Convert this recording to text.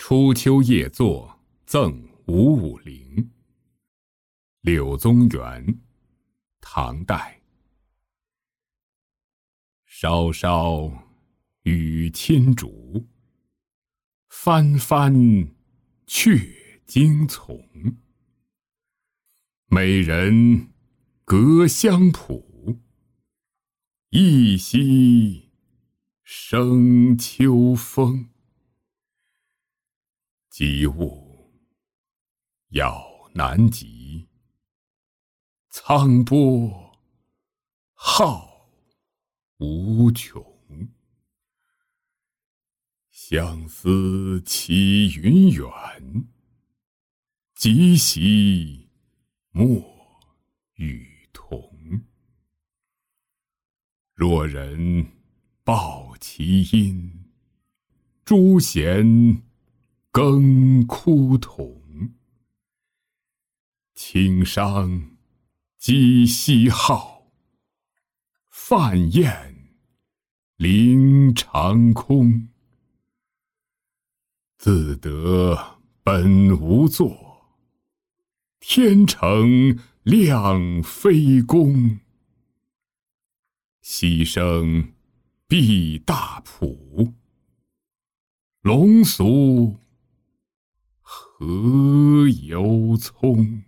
初秋夜作赠550。柳宗元，唐代。稍稍雨千竹，翻翻却惊丛。美人隔香圃，一夕生秋风。及物杳难及，沧波浩无穷。相思起云远，即兮莫与同。若人抱其音，朱弦更枯桐。轻商击西号，泛燕凌长空。自得本无作，天成亮非功。溪声毕大浦，龙俗何由衷。